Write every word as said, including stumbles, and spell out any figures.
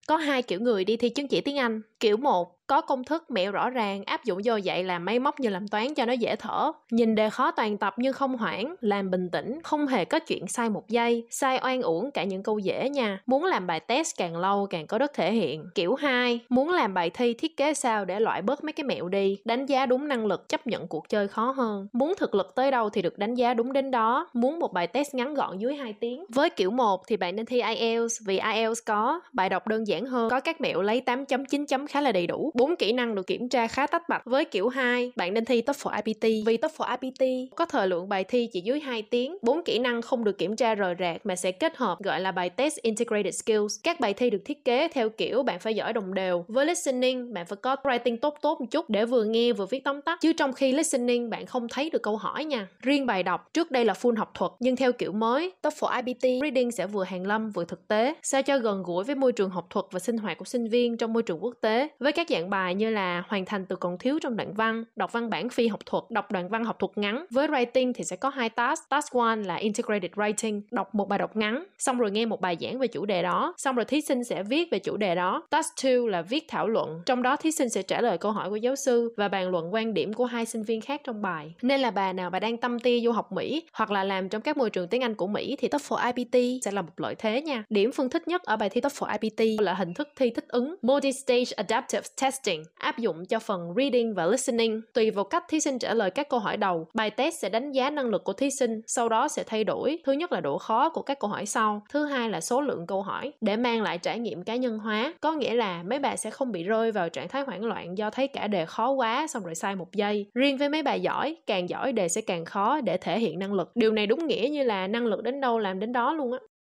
Có hai kiểu người đi thi chứng chỉ tiếng Anh. Kiểu một, có công thức, mẹo rõ ràng, áp dụng vô dạy làm máy móc như làm toán cho nó dễ thở. Nhìn đề khó toàn tập nhưng không hoảng, làm bình tĩnh, không hề có chuyện sai một giây, sai oan uổng cả những câu dễ nha. Muốn làm bài test càng lâu càng có đất thể hiện. Kiểu hai, muốn làm bài thi thiết kế sao để loại bớt mấy cái mẹo đi, đánh giá đúng năng lực, chấp nhận cuộc chơi khó hơn. Muốn thực lực tới đâu thì được đánh giá đúng đến đó. Muốn một bài test ngắn gọn dưới hai tiếng. Với kiểu một thì bạn nên thi ai eo vì ai eo có bài đọc đơn giản hơn, có các mẹo lấy tám chấm chín chấm khá là đầy đủ. Bốn kỹ năng được kiểm tra khá tách bạch. Với kiểu hai, bạn nên thi TOEFL i pê tê vì TOEFL i pê tê có thời lượng bài thi chỉ dưới hai tiếng. Bốn kỹ năng không được kiểm tra rời rạc mà sẽ kết hợp gọi là bài test integrated skills. Các bài thi được thiết kế theo kiểu bạn phải giỏi đồng đều. Với listening, bạn phải có writing tốt tốt một chút để vừa nghe vừa viết tóm tắt. Chứ trong khi listening bạn không thấy được câu hỏi nha. Riêng bài đọc, trước đây là full học thuật nhưng theo kiểu mới, TOEFL i pê tê reading sẽ vừa hàn lâm vừa thực tế, sao cho gần gũi với môi trường học thuật và sinh hoạt của sinh viên trong môi trường quốc tế. Với các dạng bài như là hoàn thành từ còn thiếu trong đoạn văn, đọc văn bản phi học thuật, đọc đoạn văn học thuật ngắn. Với writing thì sẽ có hai task. Task một là integrated writing, đọc một bài đọc ngắn, xong rồi nghe một bài giảng về chủ đề đó, xong rồi thí sinh sẽ viết về chủ đề đó. Task hai là viết thảo luận, trong đó thí sinh sẽ trả lời câu hỏi của giáo sư và bàn luận quan điểm của hai sinh viên khác trong bài. Nên là bà nào bà đang tâm tia du học Mỹ hoặc là làm trong các môi trường tiếng Anh của Mỹ thì TOEFL i pê tê sẽ là một lợi thế nha. Điểm Phương thích nhất ở bài thi TOEFL i pê tê là hình thức thi thích ứng Multi-Stage Adaptive Testing, áp dụng cho phần reading và listening. Tùy vào cách thí sinh trả lời các câu hỏi đầu, bài test sẽ đánh giá năng lực của thí sinh, sau đó sẽ thay đổi. Thứ nhất là độ khó của các câu hỏi sau, thứ hai là số lượng câu hỏi để mang lại trải nghiệm cá nhân hóa. Có nghĩa là mấy bà sẽ không bị rơi vào trạng thái hoảng loạn do thấy cả đề khó quá xong rồi sai một giây. Riêng với mấy bà giỏi, càng giỏi đề sẽ càng khó để thể hiện năng lực. Điều này đúng nghĩa như là năng lực đến đâu làm đến đó luôn á.